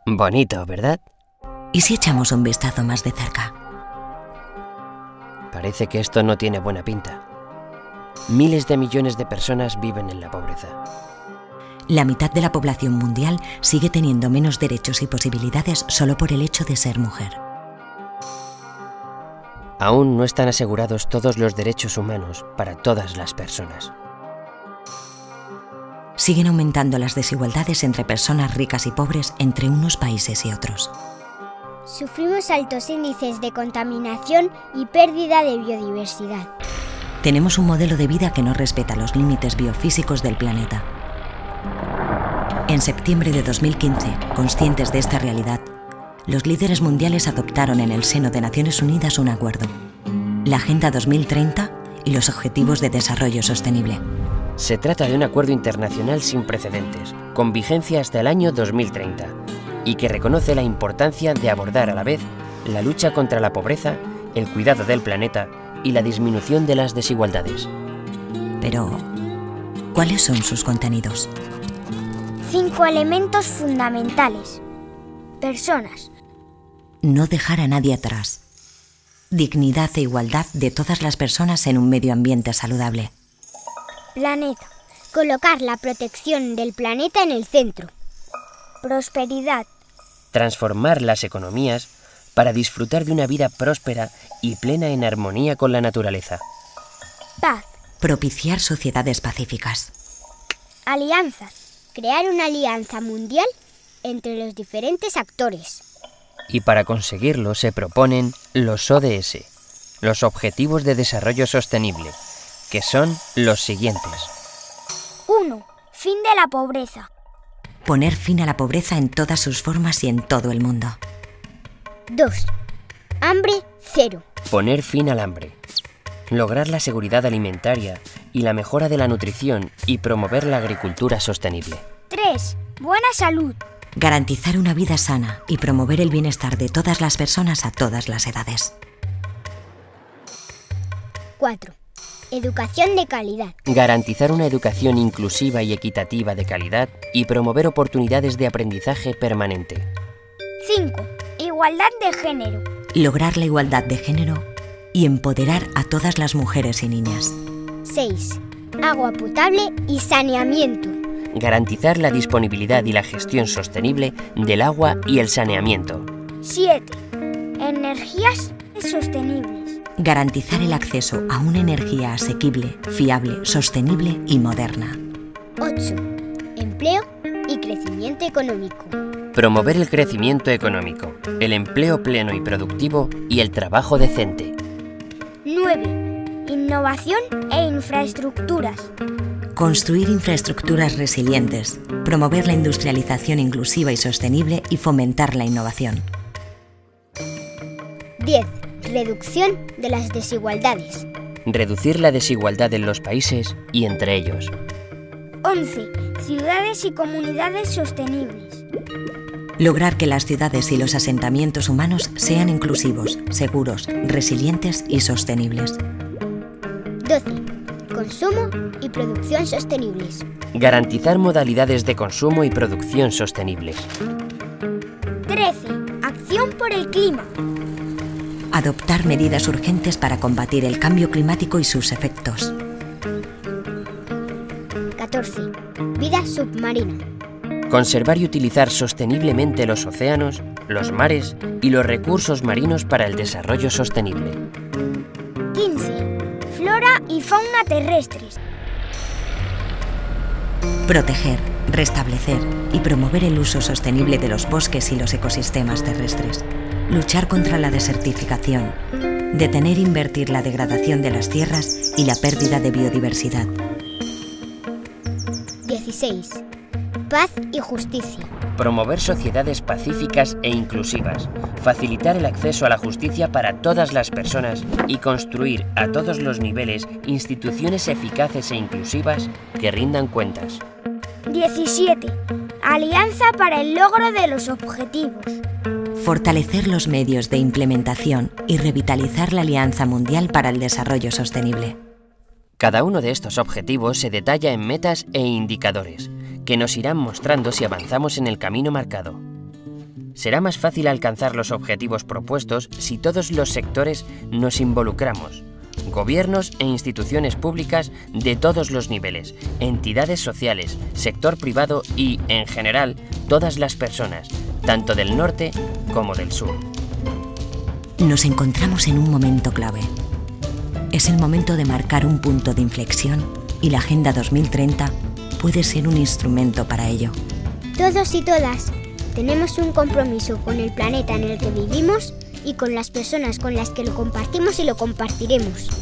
Bonito, ¿verdad? ¿Y si echamos un vistazo más de cerca? Parece que esto no tiene buena pinta. Miles de millones de personas viven en la pobreza. La mitad de la población mundial sigue teniendo menos derechos y posibilidades solo por el hecho de ser mujer. Aún no están asegurados todos los derechos humanos para todas las personas. Siguen aumentando las desigualdades entre personas ricas y pobres entre unos países y otros. Sufrimos altos índices de contaminación y pérdida de biodiversidad. Tenemos un modelo de vida que no respeta los límites biofísicos del planeta. En septiembre de 2015, conscientes de esta realidad, los líderes mundiales adoptaron en el seno de Naciones Unidas un acuerdo, la Agenda 2030 y los Objetivos de Desarrollo Sostenible. Se trata de un acuerdo internacional sin precedentes, con vigencia hasta el año 2030, y que reconoce la importancia de abordar a la vez la lucha contra la pobreza, el cuidado del planeta y la disminución de las desigualdades. Pero, ¿cuáles son sus contenidos? 5 elementos fundamentales. Personas. No dejar a nadie atrás. Dignidad e igualdad de todas las personas en un medio ambiente saludable. Planeta. Colocar la protección del planeta en el centro. Prosperidad. Transformar las economías para disfrutar de una vida próspera y plena en armonía con la naturaleza. Paz. Propiciar sociedades pacíficas. Alianzas. Crear una alianza mundial entre los diferentes actores. Y para conseguirlo se proponen los ODS, los Objetivos de Desarrollo Sostenible, que son los siguientes. 1. Fin de la pobreza. Poner fin a la pobreza en todas sus formas y en todo el mundo. 2. Hambre cero. Poner fin al hambre. Lograr la seguridad alimentaria y la mejora de la nutrición y promover la agricultura sostenible. 3. Buena salud. Garantizar una vida sana y promover el bienestar de todas las personas a todas las edades. 4. Educación de calidad. Garantizar una educación inclusiva y equitativa de calidad y promover oportunidades de aprendizaje permanente. 5. Igualdad de género. Lograr la igualdad de género y empoderar a todas las mujeres y niñas. 6. Agua potable y saneamiento. Garantizar la disponibilidad y la gestión sostenible del agua y el saneamiento. 7. Energías sostenibles. Garantizar el acceso a una energía asequible, fiable, sostenible y moderna. 8. Empleo y crecimiento económico. Promover el crecimiento económico, el empleo pleno y productivo y el trabajo decente. 9. Innovación e infraestructuras. Construir infraestructuras resilientes, promover la industrialización inclusiva y sostenible y fomentar la innovación. 10. Reducción de las desigualdades. Reducir la desigualdad en los países y entre ellos. 11. Ciudades y comunidades sostenibles. Lograr que las ciudades y los asentamientos humanos sean inclusivos, seguros, resilientes y sostenibles. 12. Consumo y producción sostenibles. Garantizar modalidades de consumo y producción sostenibles. 13. Acción por el clima. Adoptar medidas urgentes para combatir el cambio climático y sus efectos. 14. Vida submarina. Conservar y utilizar sosteniblemente los océanos, los mares y los recursos marinos para el desarrollo sostenible. 15. Flora y fauna terrestres. Proteger, restablecer y promover el uso sostenible de los bosques y los ecosistemas terrestres. Luchar contra la desertificación. Detener e invertir la degradación de las tierras y la pérdida de biodiversidad. 16. Paz y justicia. Promover sociedades pacíficas e inclusivas, facilitar el acceso a la justicia para todas las personas y construir a todos los niveles instituciones eficaces e inclusivas que rindan cuentas. 17. Alianza para el logro de los objetivos. Fortalecer los medios de implementación y revitalizar la Alianza Mundial para el Desarrollo Sostenible. Cada uno de estos objetivos se detalla en metas e indicadores, que nos irán mostrando si avanzamos en el camino marcado. Será más fácil alcanzar los objetivos propuestos si todos los sectores nos involucramos. Gobiernos e instituciones públicas de todos los niveles, entidades sociales, sector privado y, en general, todas las personas, tanto del norte como del sur. Nos encontramos en un momento clave. Es el momento de marcar un punto de inflexión y la Agenda 2030 puede ser un instrumento para ello. Todos y todas tenemos un compromiso con el planeta en el que vivimos y con las personas con las que lo compartimos y lo compartiremos.